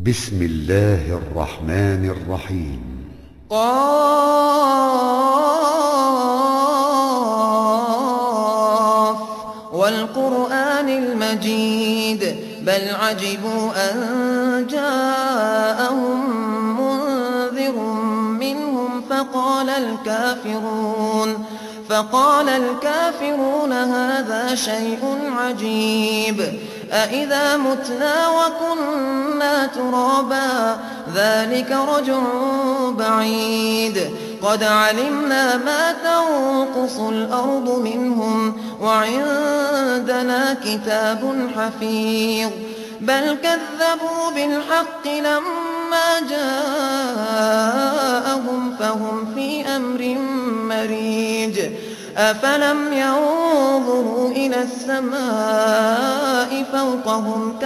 بسم الله الرحمن الرحيم. قاف والقرآن المجيد بل عجبوا أن جاءهم منذر منهم فقال الكافرون هذا شيء عجيب أإذا متنا وكنا ترابا ذلك رجع بعيد قد علمنا ما تنقص الأرض منهم وعندنا كتاب حفيظ بل كذبوا بالحق لما جاءهم فهم في أمر مريج أفلم ينظروا إلى السماء فوقهم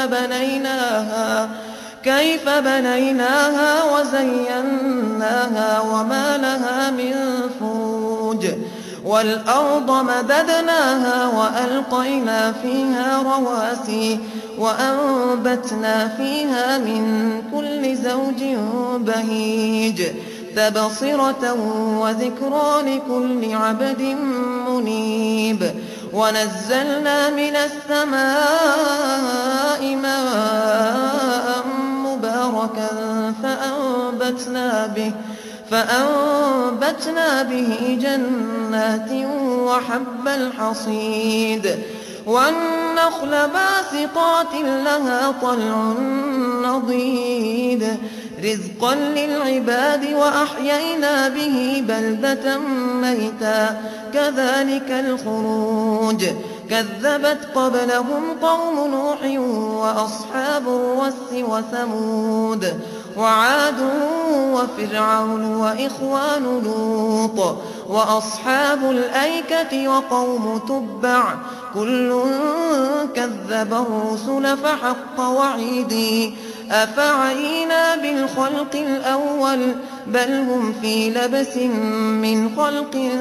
كيف بنيناها وزيناها وما لها من فروج والأرض مددناها وألقينا فيها رواسي وأنبتنا فيها من كل زوج بهيج تبصرة وذكرى لكل عبد منيب ونزلنا من السماء ماء مباركا فأنبتنا به جنات وحب الحصيد والنخل باسقات لها طلع نضيد رزقا للعباد وأحيينا به بلدة ميتا كذلك الخروج كذبت قبلهم قوم نوح وأصحاب الرس وثمود وعاد وفرعون وإخوان لوط وأصحاب الأيكة وقوم تبع كل كذب الرسل فحق وعيدي أفعينا بالخلق الأول بل هم في لبس من خلق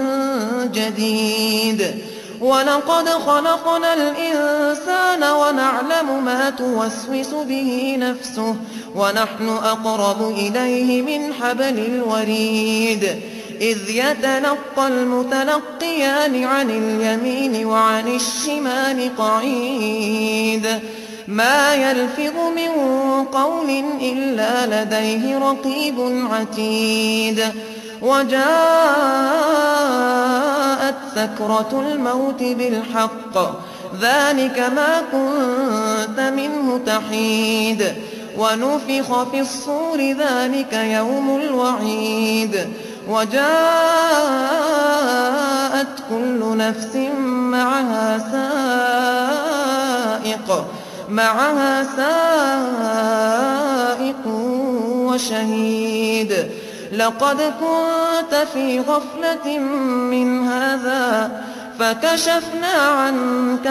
جديد ولقد خلقنا الإنسان ونعلم ما توسوس به نفسه ونحن أقرب إليه من حبل الوريد إذ يتلقى المتلقيان عن اليمين وعن الشمال قعيد ما يلفظ من قول إلا لديه رقيب عتيد وجاءت سكرة الموت بالحق ذلك ما كنت منه تحيد ونفخ في الصور ذلك يوم الوعيد وجاءت كل نفس معها سائق وشهيد لقد كنت في غفلة من هذا فكشفنا عنك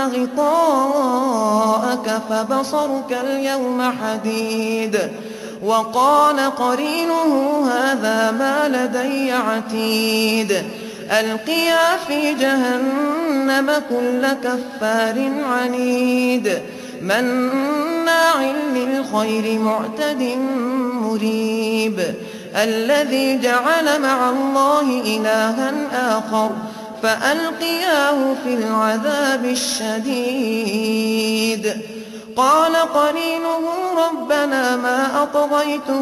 غطاءك فبصرك اليوم حديد وقال قرينه هذا ما لدي عتيد ألقيا في جهنم كل كفار عنيد مناع للخير معتد مريب الذي جعل مع الله إلها آخر فألقياه في العذاب الشديد قال قرينه ربنا ما أطغيته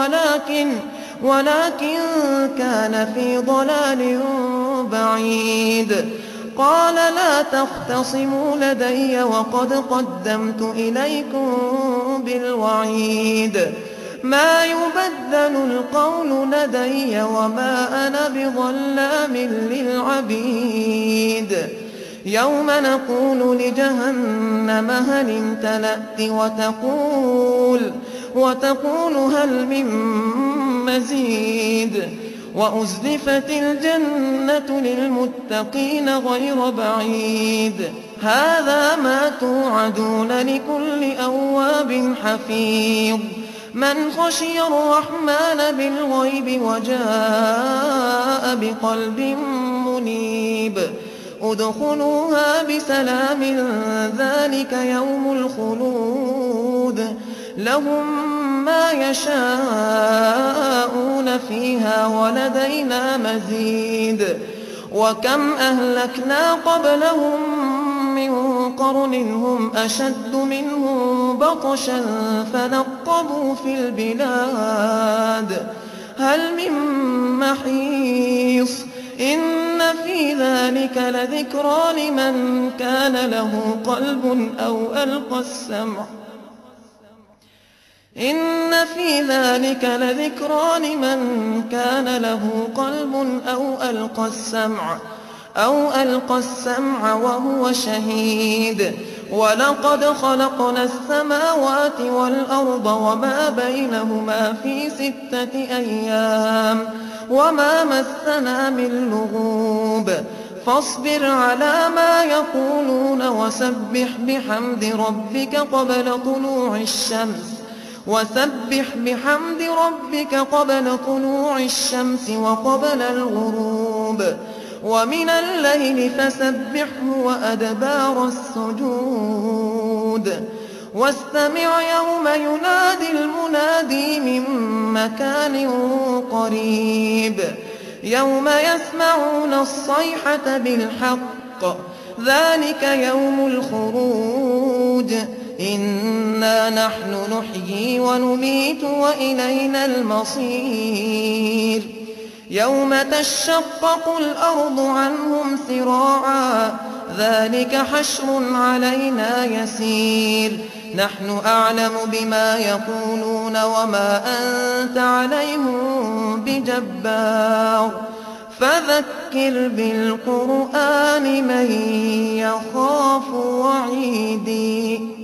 ولكن كان في ضلال بعيد قال لا تختصموا لدي وقد قدمت إليكم بالوعيد ما يبدل القول لدي وما أنا بظلام للعبيد يوم نقول لجهنم هل امتلأت وتقول هل من مزيد وأزلفت الجنة للمتقين غير بعيد هذا ما توعدون لكل أواب حفيظ من خشي الرحمن بالغيب وجاء بقلب منيب ادخلوها بسلام ذلك يوم الخلود لهم ما يشاءون فيها ولدينا مزيد وكم أهلكنا قبلهم من قرن هم أشد منهم بطشا فنقبوا في البلاد هل من محيص إن في ذلك لذكرى لمن كان له قلب أو ألقى السمع إن في ذلك لذكرى لمن كان له قلب أو ألقى السمع وهو شهيد ولقد خلقنا السماوات والأرض وما بينهما في 6 أيام وما مسنا من لغوب فاصبر على ما يقولون وسبح بحمد ربك قبل طلوع الشمس وقبل الغروب ومن الليل فسبحه وأدبار السجود واستمع يوم ينادي المنادي من مكان قريب يوم يسمعون الصيحة بالحق ذلك يوم الخروج إنا نحن نحيي ونميت وإلينا المصير يوم تشقق الأرض عنهم سراعا ذلك حشر علينا يسير نحن أعلم بما يقولون وما أنت عليهم بجبار فذكر بالقرآن من يخاف وعيدي